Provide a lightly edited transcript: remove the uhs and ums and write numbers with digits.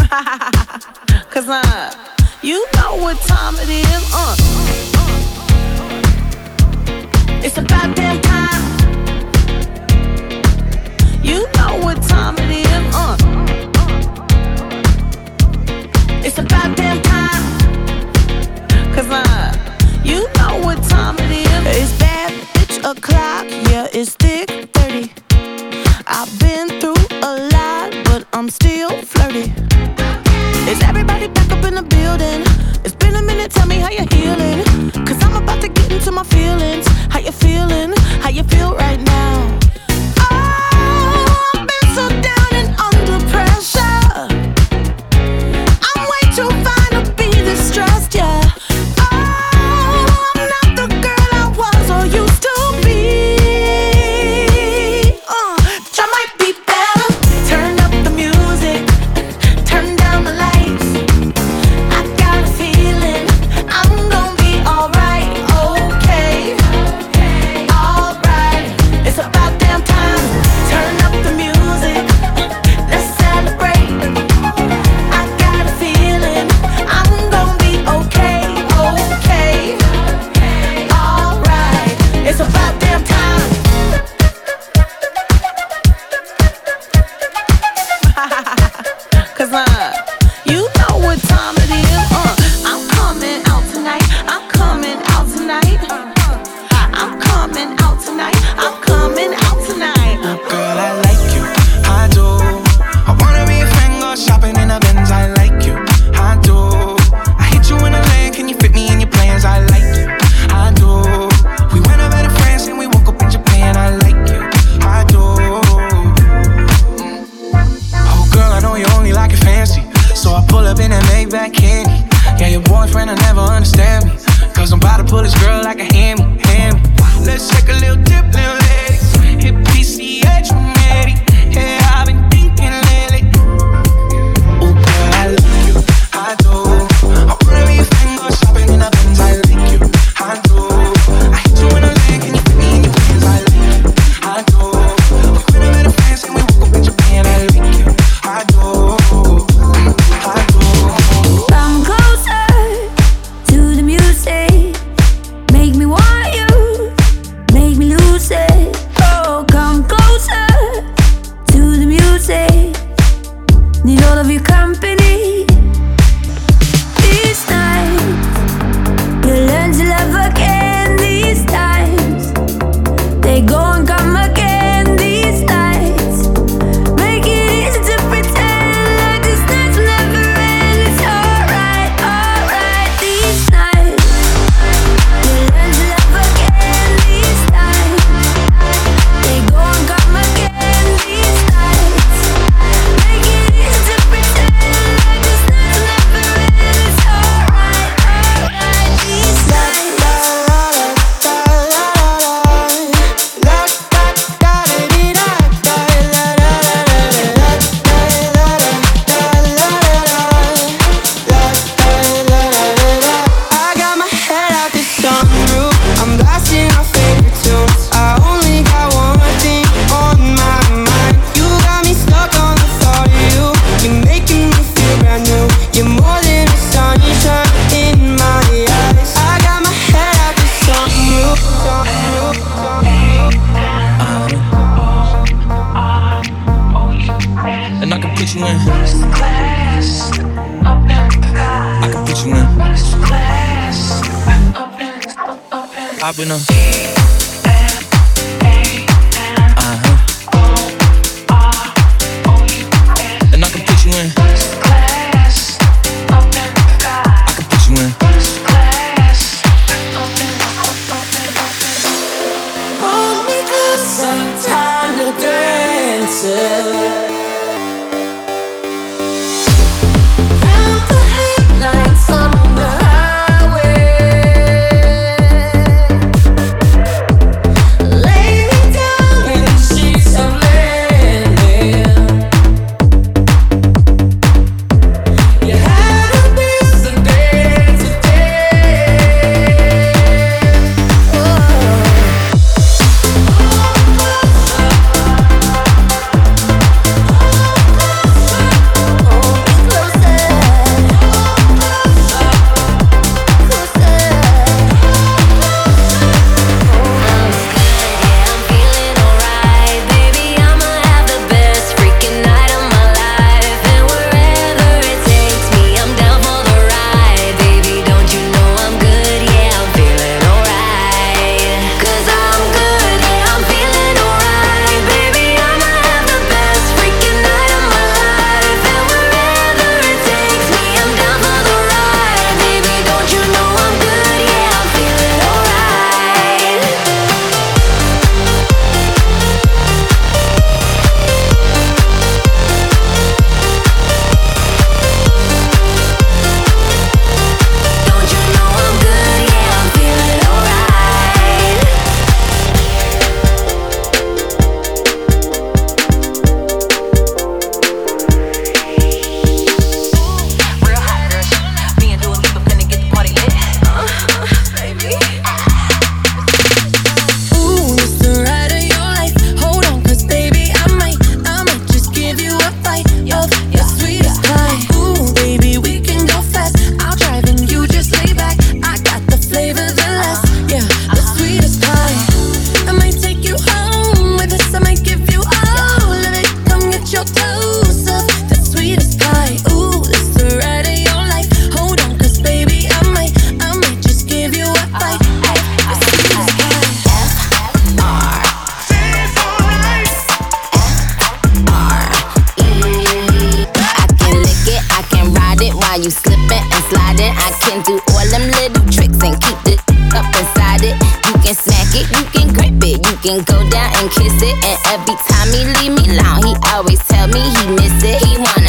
Cause you know what time it is. It's about damn time. You know what time it is. It's about damn time. Cause you know what time it is. It's bad bitch o'clock, yeah, it's thick 30. I've been through a lot, but I'm still flirty. Is everybody back up in the building? It's been a minute, tell me how you're healing. Cause I'm about to get into my feelings. How you feeling? How you feel right now? Oh, I've been so down and under pressure. I'm way too fine to be distressed, yeah. Oh, I'm not the girl I was or used to be. I might be better. Turn up the music, turn down the lights. I got a feeling I'm gonna be alright, okay, alright. It's about damn time. Turn up the music, let's celebrate. I got a feeling I'm gonna be okay, alright. It's about damn time. Cause you know what time it is. I'm coming out tonight. I'm coming out tonight. I'm coming out tonight. I'm coming out tonight. Girl, I like you, I do. I wanna be a friend, go shopping in a Benz. I like you, I do. I hit you in the lane, can you fit me in your plans? I like you, I do. We went over to France and we woke up in Japan. I like you, I do. Oh girl, I know you only like it fancy, so I pull up in that Maybach candy. Yeah, your boyfriend will never understand me, cause I'm about to pull this girl like a hammy. Let's take a little dip, little lady. Hit PCH, I'm ready. Yeah, I've been thinking lately. Oh girl, I like you, I do. I wanna be a friend, go shopping in a Benz. I like you, I do. I hit you in a lane, can you fit me in your plans? I like you, I do. We went over to France and we woke up in Japan. I like you, I do, I do. Come closer to the music. Make me want you, make me lose it. Oh, come closer to the music. Need all of your company. These nights, you learn to love again. These times, they go and come again. These nights, make it easy to pretend like this nights will never end. It's alright, alright. These nights, you learn to love again. These times, they go and come again. These nights, make it easy to pretend like this nights will never end. It's alright, alright. These I got my head out the sunroof. I'm blasting our favorite tunes. I only got one thing on my mind. You got me stuck on the thought of you. You're making me feel brand new. You're more than a sunshine in my eyes. I got my head out the sunroof. And I can put you in. I can put you in. I've been a and I can put you in. I can put you in. hold me close, some time to dance. Count the headlights on the highway. sliding. I can do all them little tricks and keep the up inside it. You can smack it, you can grip it, you can go down and kiss it. And every time he leave me alone, he always tell me he miss it. He wanna